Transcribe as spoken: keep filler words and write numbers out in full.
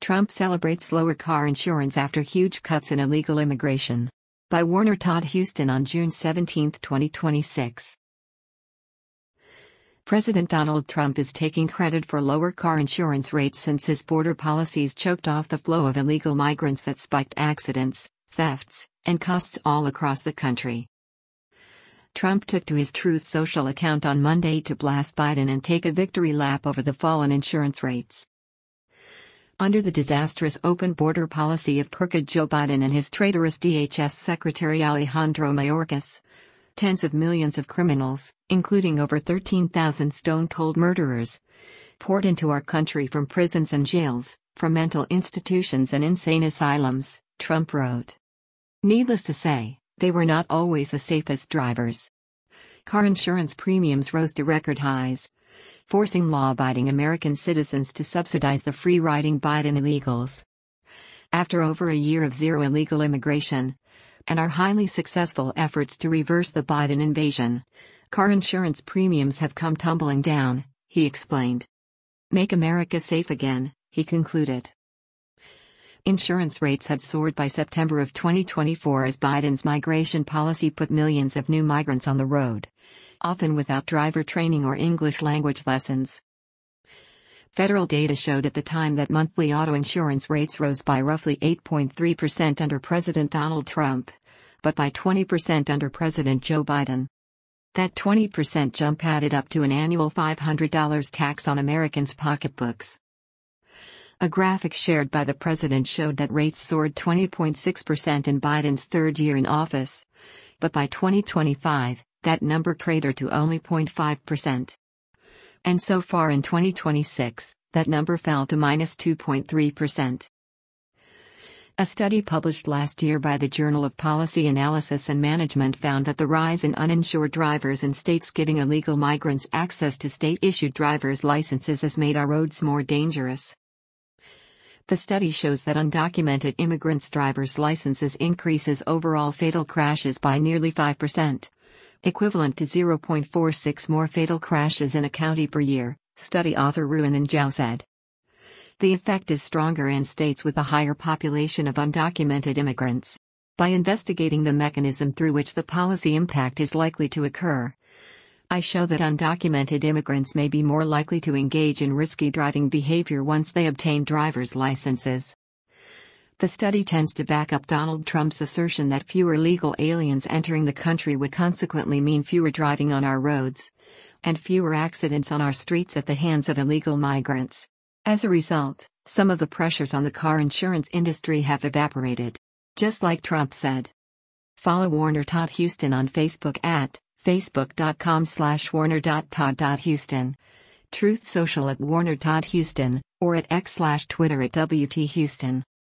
Trump celebrates lower car insurance after huge cuts in illegal immigration. By Warner Todd Huston on June seventeenth, twenty twenty-six. President Donald Trump is taking credit for lower car insurance rates since his border policies choked off the flow of illegal migrants that spiked accidents, thefts, and costs all across the country. Trump took to his Truth Social account on Monday to blast Biden and take a victory lap over the fall in insurance rates. Under the disastrous open border policy of crooked Joe Biden and his traitorous D H S Secretary Alejandro Mayorkas, tens of millions of criminals, including over thirteen thousand stone-cold murderers, poured into our country from prisons and jails, from mental institutions and insane asylums, Trump wrote. Needless to say, they were not always the safest drivers. Car insurance premiums rose to record highs, forcing law-abiding American citizens to subsidize the free-riding Biden illegals. After over a year of zero illegal immigration, and our highly successful efforts to reverse the Biden invasion, car insurance premiums have come tumbling down, he explained. Make America safe again, he concluded. Insurance rates had soared by September of twenty twenty-four as Biden's migration policy put millions of new migrants on the road, often without driver training or English language lessons. Federal data showed at the time that monthly auto insurance rates rose by roughly eight point three percent under President Donald Trump, but by twenty percent under President Joe Biden. That twenty percent jump added up to an annual five hundred dollars tax on Americans' pocketbooks. A graphic shared by the president showed that rates soared twenty point six percent in Biden's third year in office, but by twenty twenty-five, that number cratered to only zero point five percent. And so far in twenty twenty-six, that number fell to minus two point three percent. A study published last year by the Journal of Policy Analysis and Management found that the rise in uninsured drivers in states giving illegal migrants access to state-issued driver's licenses has made our roads more dangerous. The study shows that undocumented immigrants' driver's licenses increases overall fatal crashes by nearly five percent. Equivalent to zero point four six more fatal crashes in a county per year, study author Ruan Zhao said. The effect is stronger in states with a higher population of undocumented immigrants. By investigating the mechanism through which the policy impact is likely to occur, I show that undocumented immigrants may be more likely to engage in risky driving behavior once they obtain driver's licenses. The study tends to back up Donald Trump's assertion that fewer legal aliens entering the country would consequently mean fewer driving on our roads, and fewer accidents on our streets at the hands of illegal migrants. As a result, some of the pressures on the car insurance industry have evaporated. Just like Trump said. Follow Warner Todd Huston on Facebook at facebook.com slash warner.todd.huston, Truth Social at Warner Todd Huston, or at X slash Twitter at W T Huston.